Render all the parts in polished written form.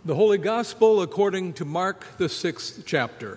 The Holy Gospel according to Mark, the 6th chapter.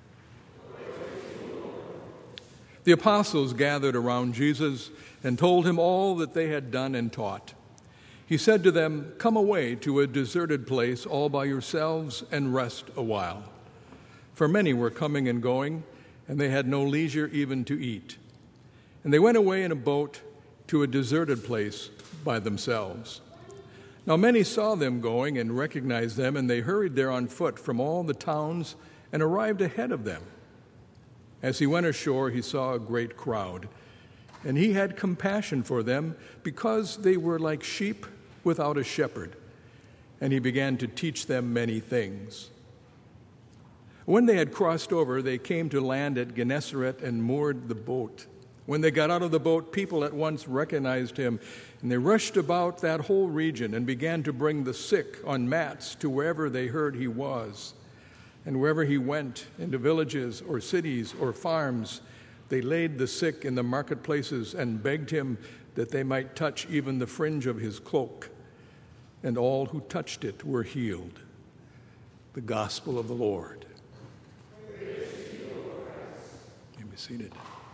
The apostles gathered around Jesus and told him all that they had done and taught. He said to them, "Come away to a deserted place all by yourselves and rest a while." For many were coming and going, and they had no leisure even to eat. And they went away in a boat to a deserted place by themselves. Now many saw them going and recognized them, and they hurried there on foot from all the towns and arrived ahead of them. As he went ashore, he saw a great crowd, and he had compassion for them because they were like sheep without a shepherd, and he began to teach them many things. When they had crossed over, they came to land at Gennesaret and moored the boat. When they got out of the boat, people at once recognized him, and they rushed about that whole region and began to bring the sick on mats to wherever they heard he was. And wherever he went, into villages or cities or farms, they laid the sick in the marketplaces and begged him that they might touch even the fringe of his cloak. And all who touched it were healed. The gospel of the Lord. You may be seated.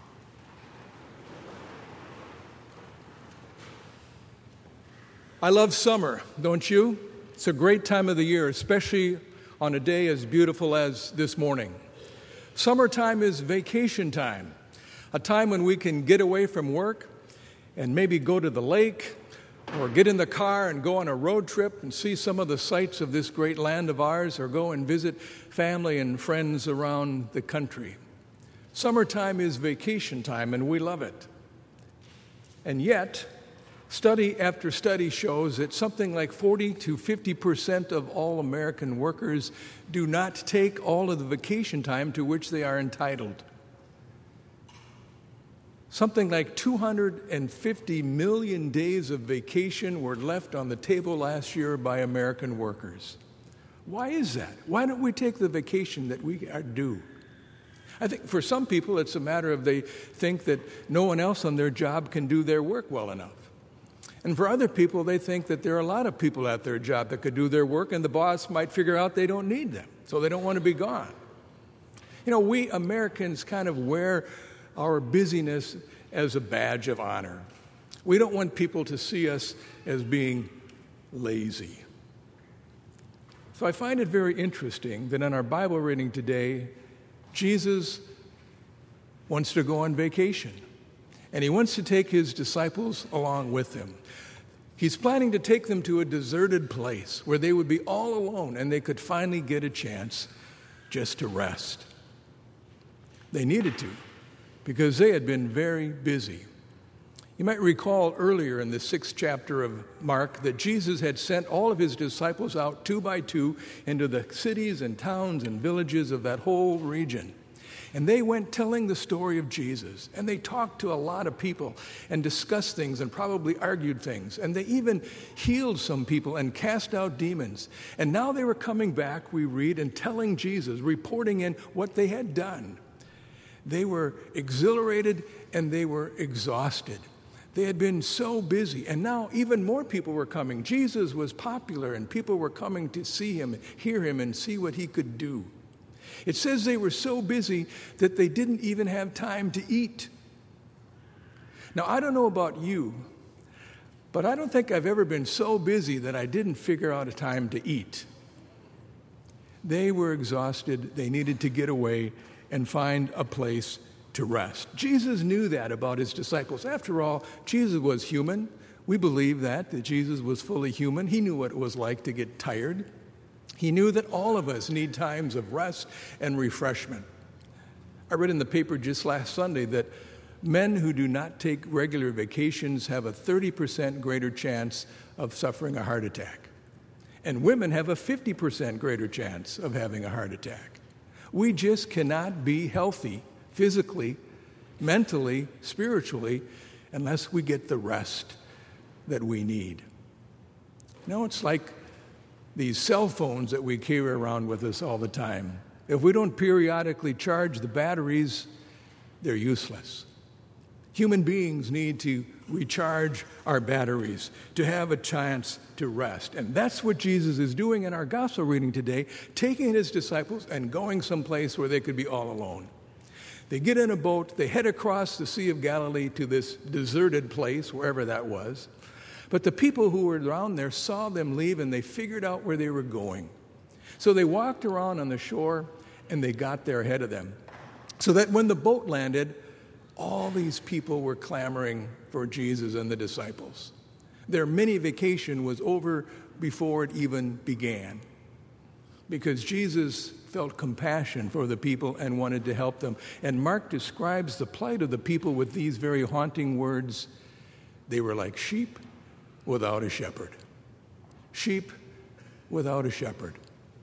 I love summer, don't you? It's a great time of the year, especially on a day as beautiful as this morning. Summertime is vacation time, a time when we can get away from work and maybe go to the lake or get in the car and go on a road trip and see some of the sights of this great land of ours, or go and visit family and friends around the country. Summertime is vacation time, and we love it. And yet, study after study shows that something like 40 to 50% of all American workers do not take all of the vacation time to which they are entitled. Something like 250 million days of vacation were left on the table last year by American workers. Why is that? Why don't we take the vacation that we are due? I think for some people it's a matter of they think that no one else on their job can do their work well enough. And for other people, they think that there are a lot of people at their job that could do their work, and the boss might figure out they don't need them, so they don't want to be gone. You know, we Americans kind of wear our busyness as a badge of honor. We don't want people to see us as being lazy. So I find it very interesting that in our Bible reading today, Jesus wants to go on vacation. And he wants to take his disciples along with him. He's planning to take them to a deserted place where they would be all alone and they could finally get a chance just to rest. They needed to, because they had been very busy. You might recall earlier in the 6th chapter of Mark that Jesus had sent all of his disciples out 2 by 2 into the cities and towns and villages of that whole region. And they went telling the story of Jesus, and they talked to a lot of people and discussed things and probably argued things. And they even healed some people and cast out demons. And now they were coming back, we read, and telling Jesus, reporting in what they had done. They were exhilarated and they were exhausted. They had been so busy, and now even more people were coming. Jesus was popular, and people were coming to see him, hear him, and see what he could do. It says they were so busy that they didn't even have time to eat. Now, I don't know about you, but I don't think I've ever been so busy that I didn't figure out a time to eat. They were exhausted. They needed to get away and find a place to rest. Jesus knew that about his disciples. After all, Jesus was human. We believe that Jesus was fully human. He knew what it was like to get tired. He knew that all of us need times of rest and refreshment. I read in the paper just last Sunday that men who do not take regular vacations have a 30% greater chance of suffering a heart attack. And women have a 50% greater chance of having a heart attack. We just cannot be healthy physically, mentally, spiritually, unless we get the rest that we need. You know, it's like these cell phones that we carry around with us all the time. If we don't periodically charge the batteries, they're useless. Human beings need to recharge our batteries, to have a chance to rest. And that's what Jesus is doing in our gospel reading today, taking his disciples and going someplace where they could be all alone. They get in a boat, they head across the Sea of Galilee to this deserted place, wherever that was. But the people who were around there saw them leave and they figured out where they were going. So they walked around on the shore and they got there ahead of them. So that when the boat landed, all these people were clamoring for Jesus and the disciples. Their mini vacation was over before it even began, because Jesus felt compassion for the people and wanted to help them. And Mark describes the plight of the people with these very haunting words. They were like sheep without a shepherd. Sheep without a shepherd.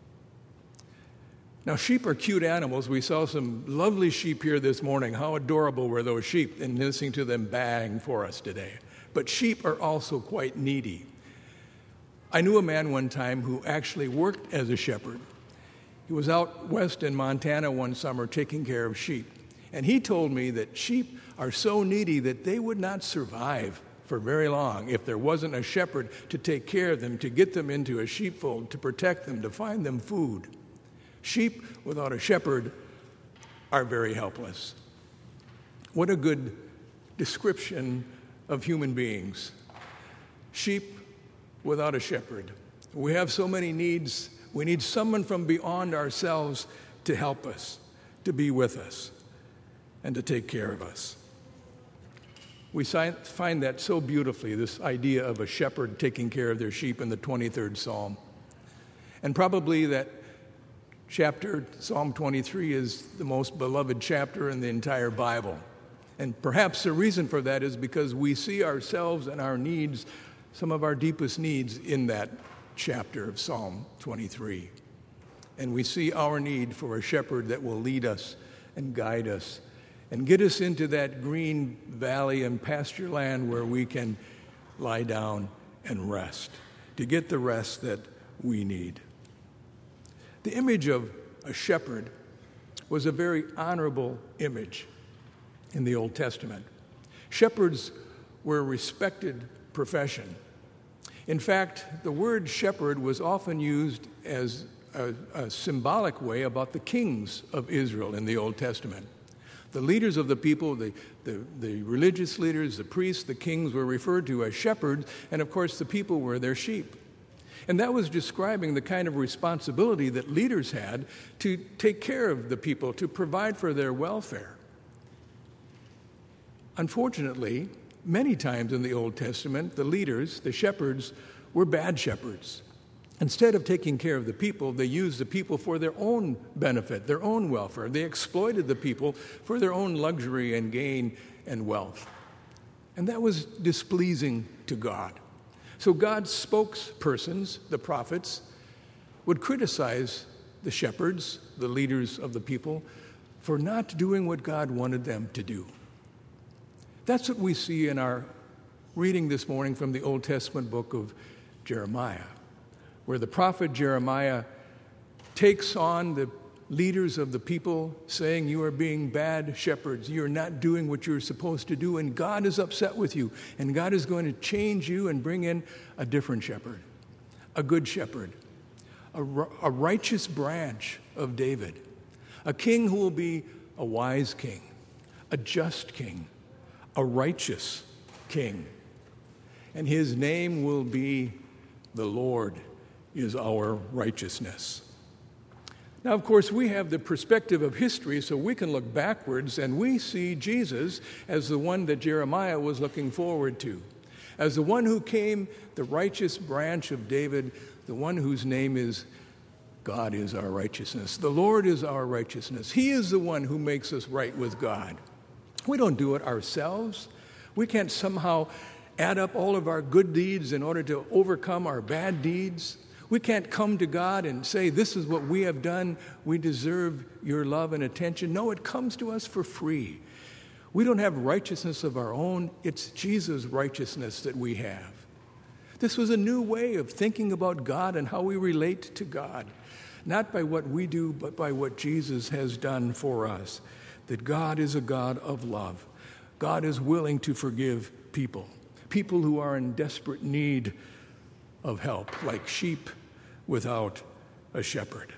Now, sheep are cute animals. We saw some lovely sheep here this morning. How adorable were those sheep, and listening to them baying for us today. But sheep are also quite needy. I knew a man one time who actually worked as a shepherd. He was out west in Montana one summer taking care of sheep. And he told me that sheep are so needy that they would not survive for very long if there wasn't a shepherd to take care of them, to get them into a sheepfold, to protect them, to find them food. Sheep without a shepherd are very helpless. What a good description of human beings. Sheep without a shepherd. We have so many needs. We need someone from beyond ourselves to help us, to be with us, and to take care of us. We find that so beautifully, this idea of a shepherd taking care of their sheep in the 23rd Psalm. And probably that chapter, Psalm 23, is the most beloved chapter in the entire Bible. And perhaps the reason for that is because we see ourselves and our needs, some of our deepest needs, in that chapter of Psalm 23. And we see our need for a shepherd that will lead us and guide us and get us into that green valley and pasture land where we can lie down and rest, to get the rest that we need. The image of a shepherd was a very honorable image in the Old Testament. Shepherds were a respected profession. In fact, the word shepherd was often used as a symbolic way about the kings of Israel in the Old Testament. The leaders of the people, the religious leaders, the priests, the kings were referred to as shepherds, and of course the people were their sheep. And that was describing the kind of responsibility that leaders had to take care of the people, to provide for their welfare. Unfortunately, many times in the Old Testament, the leaders, the shepherds, were bad shepherds. Instead of taking care of the people, they used the people for their own benefit, their own welfare. They exploited the people for their own luxury and gain and wealth. And that was displeasing to God. So God's spokespersons, the prophets, would criticize the shepherds, the leaders of the people, for not doing what God wanted them to do. That's what we see in our reading this morning from the Old Testament book of Jeremiah, where the prophet Jeremiah takes on the leaders of the people, saying, you are being bad shepherds. You are not doing what you're supposed to do, and God is upset with you, and God is going to change you and bring in a different shepherd, a good shepherd, a righteous branch of David, a king who will be a wise king, a just king, a righteous king. And his name will be the Lord is our righteousness. Now, of course, we have the perspective of history, so we can look backwards, and we see Jesus as the one that Jeremiah was looking forward to, as the one who came, the righteous branch of David, the one whose name is God is our righteousness. The Lord is our righteousness. He is the one who makes us right with God. We don't do it ourselves. We can't somehow add up all of our good deeds in order to overcome our bad deeds. We can't come to God and say, this is what we have done. We deserve your love and attention. No, it comes to us for free. We don't have righteousness of our own. It's Jesus' righteousness that we have. This was a new way of thinking about God and how we relate to God, not by what we do, but by what Jesus has done for us, that God is a God of love. God is willing to forgive people who are in desperate need of help, like sheep without a shepherd.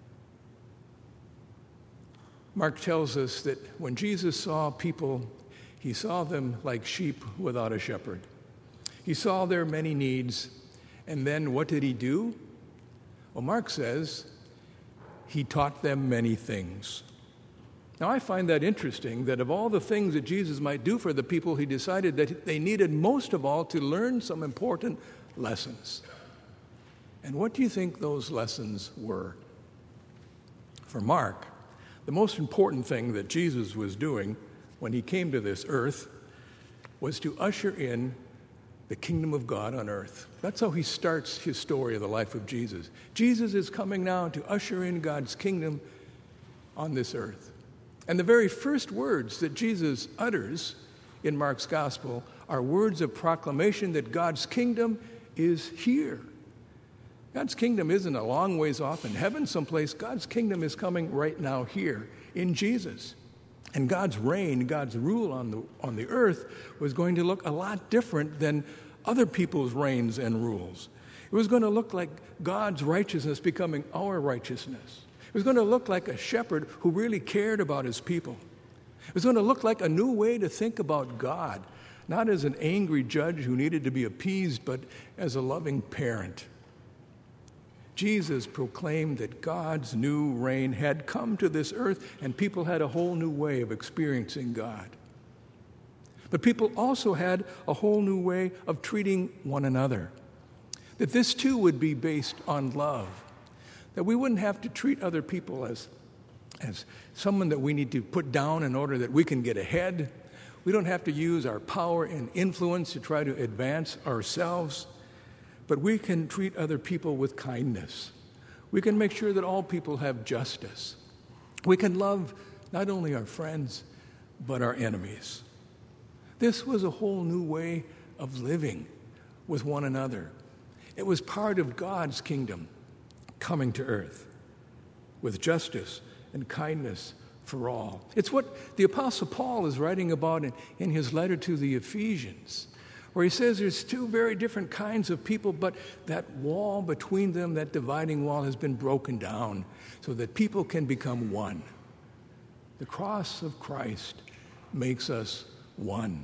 Mark tells us that when Jesus saw people, he saw them like sheep without a shepherd. He saw their many needs, and then what did he do? Well, Mark says he taught them many things. Now, I find that interesting, that of all the things that Jesus might do for the people, he decided that they needed most of all to learn some important lessons. And what do you think those lessons were? For Mark, the most important thing that Jesus was doing when he came to this earth was to usher in the kingdom of God on earth. That's how he starts his story of the life of Jesus. Jesus is coming now to usher in God's kingdom on this earth. And the very first words that Jesus utters in Mark's gospel are words of proclamation that God's kingdom is here. God's kingdom isn't a long ways off in heaven someplace. God's kingdom is coming right now here in Jesus. And God's reign, God's rule on the earth was going to look a lot different than other people's reigns and rules. It was going to look like God's righteousness becoming our righteousness. It was going to look like a shepherd who really cared about his people. It was going to look like a new way to think about God, not as an angry judge who needed to be appeased, but as a loving parent. Jesus proclaimed that God's new reign had come to this earth, and people had a whole new way of experiencing God. But people also had a whole new way of treating one another, that this too would be based on love, that we wouldn't have to treat other people as someone that we need to put down in order that we can get ahead. We don't have to use our power and influence to try to advance ourselves, but we can treat other people with kindness. We can make sure that all people have justice. We can love not only our friends, but our enemies. This was a whole new way of living with one another. It was part of God's kingdom coming to earth with justice and kindness for all. It's what the Apostle Paul is writing about in his letter to the Ephesians, where he says there's two very different kinds of people, but that wall between them, that dividing wall, has been broken down so that people can become one. The cross of Christ makes us one.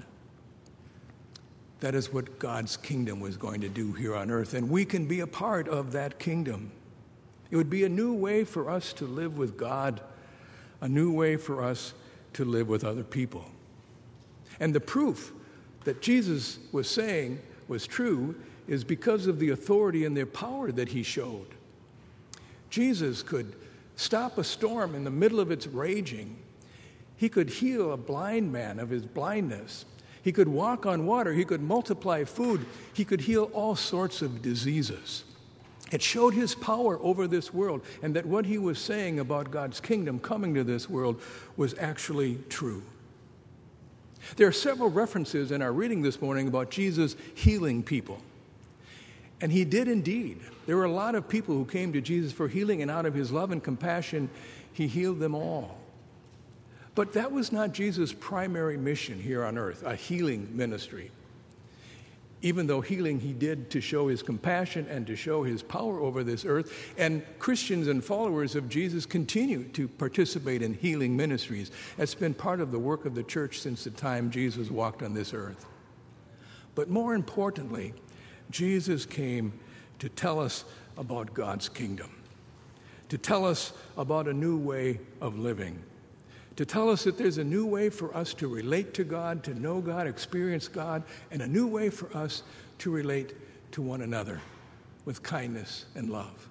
That is what God's kingdom was going to do here on earth, and we can be a part of that kingdom. It would be a new way for us to live with God, a new way for us to live with other people. And the proof that Jesus was saying was true is because of the authority and the power that he showed. Jesus could stop a storm in the middle of its raging. He could heal a blind man of his blindness. He could walk on water. He could multiply food. He could heal all sorts of diseases. It showed his power over this world, and that what he was saying about God's kingdom coming to this world was actually true. There are several references in our reading this morning about Jesus healing people. And he did indeed. There were a lot of people who came to Jesus for healing, and out of his love and compassion, he healed them all. But that was not Jesus' primary mission here on earth, a healing ministry. Even though healing he did to show his compassion and to show his power over this earth, and Christians and followers of Jesus continue to participate in healing ministries. That's been part of the work of the church since the time Jesus walked on this earth. But more importantly, Jesus came to tell us about God's kingdom, to tell us about a new way of living, to tell us that there's a new way for us to relate to God, to know God, experience God, and a new way for us to relate to one another with kindness and love.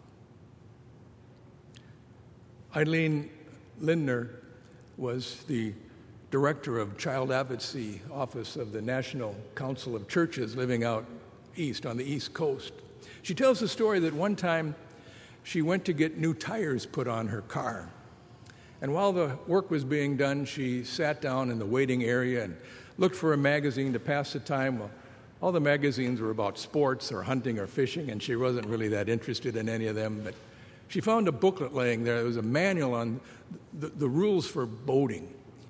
Eileen Lindner was the director of Child Advocacy Office of the National Council of Churches living out east on the East Coast. She tells the story that one time she went to get new tires put on her car. And while the work was being done, she sat down in the waiting area and looked for a magazine to pass the time. Well, all the magazines were about sports or hunting or fishing, and she wasn't really that interested in any of them. But she found a booklet laying there. It was a manual on the rules for boating.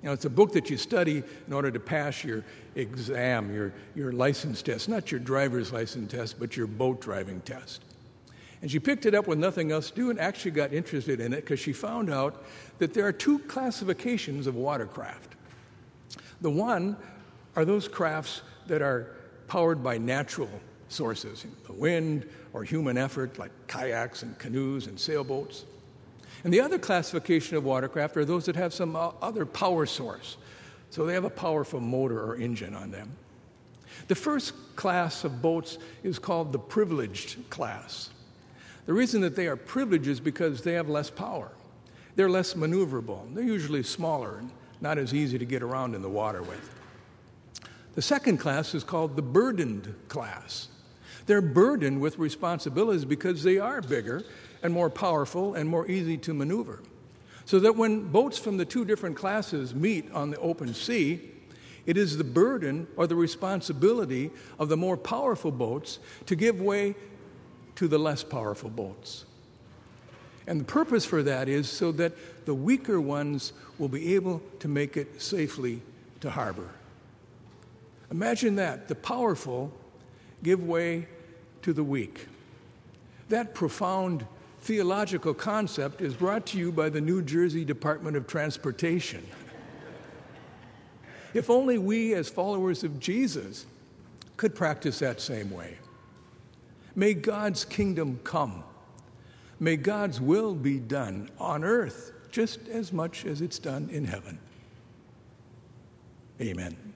It's a book that you study in order to pass your exam, your license test, not your driver's license test, but your boat driving test. And she picked it up with nothing else to do and actually got interested in it because she found out that there are two classifications of watercraft. The one are those crafts that are powered by natural sources, the wind or human effort, like kayaks and canoes and sailboats. And the other classification of watercraft are those that have some other power source. So they have a powerful motor or engine on them. The first class of boats is called the privileged class. The reason that they are privileged is because they have less power. They're less maneuverable. They're usually smaller and not as easy to get around in the water with. The second class is called the burdened class. They're burdened with responsibilities because they are bigger and more powerful and more easy to maneuver. So that when boats from the two different classes meet on the open sea, it is the burden or the responsibility of the more powerful boats to give way to the less powerful boats. And the purpose for that is so that the weaker ones will be able to make it safely to harbor. Imagine that, the powerful give way to the weak. That profound theological concept is brought to you by the New Jersey Department of Transportation. If only we, as followers of Jesus, could practice that same way. May God's kingdom come. May God's will be done on earth just as much as it's done in heaven. Amen.